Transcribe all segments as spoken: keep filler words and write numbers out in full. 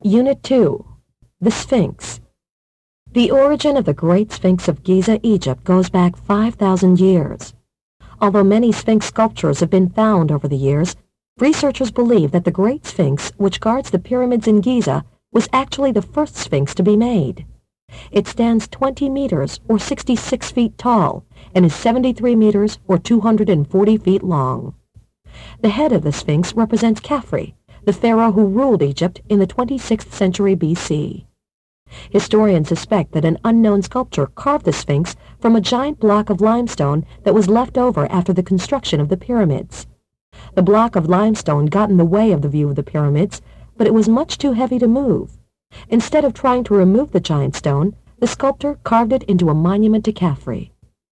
Unit two. The Sphinx. The origin of the Great Sphinx of Giza, Egypt goes back five thousand years. Although many Sphinx sculptures have been found over the years, researchers believe that the Great Sphinx, which guards the pyramids in Giza, was actually the first Sphinx to be made. It stands twenty meters, or sixty-six feet tall, and is seventy-three meters, or two hundred forty feet long. The head of the Sphinx represents Khafre, the pharaoh who ruled Egypt in the twenty-sixth century B C. Historians suspect that an unknown sculptor carved the Sphinx from a giant block of limestone that was left over after the construction of the pyramids. The block of limestone got in the way of the view of the pyramids, but it was much too heavy to move. Instead of trying to remove the giant stone, the sculptor carved it into a monument to Khafre.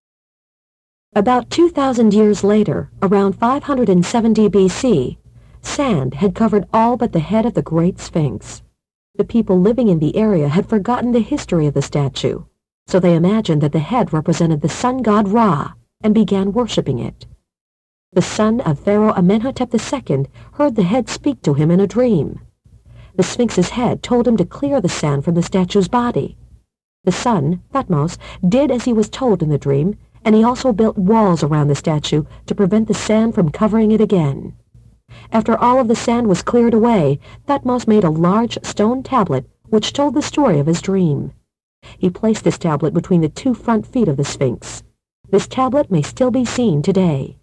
About two thousand years later, around five hundred seventy B C, sand had covered all but the head of the Great Sphinx. The people living in the area had forgotten the history of the statue, so they imagined that the head represented the sun god Ra and began worshipping it. The son of Pharaoh Amenhotep the Second heard the head speak to him in a dream. The Sphinx's head told him to clear the sand from the statue's body. The son, Thutmose, did as he was told in the dream, and he also built walls around the statue to prevent the sand from covering it again. After all of the sand was cleared away, Thutmose made a large stone tablet which told the story of his dream. He placed this tablet between the two front feet of the Sphinx. This tablet may still be seen today.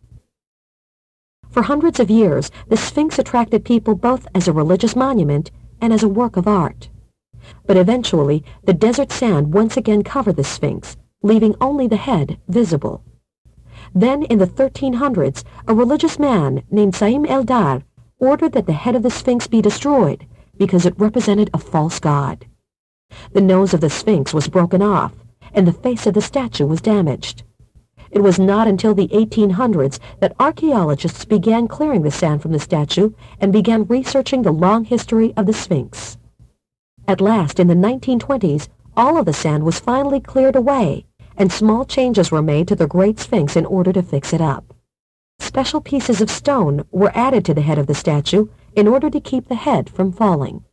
For hundreds of years, the Sphinx attracted people both as a religious monument and as a work of art. But eventually, the desert sand once again covered the Sphinx, leaving only the head visible. Then, in the thirteen hundreds, a religious man named Saim Eldar ordered that the head of the Sphinx be destroyed because it represented a false god. The nose of the Sphinx was broken off, and the face of the statue was damaged. It was not until the eighteen hundreds that archaeologists began clearing the sand from the statue and began researching the long history of the Sphinx. At last, in the nineteen twenties, all of the sand was finally cleared away, and small changes were made to the Great Sphinx in order to fix it up. Special pieces of stone were added to the head of the statue in order to keep the head from falling.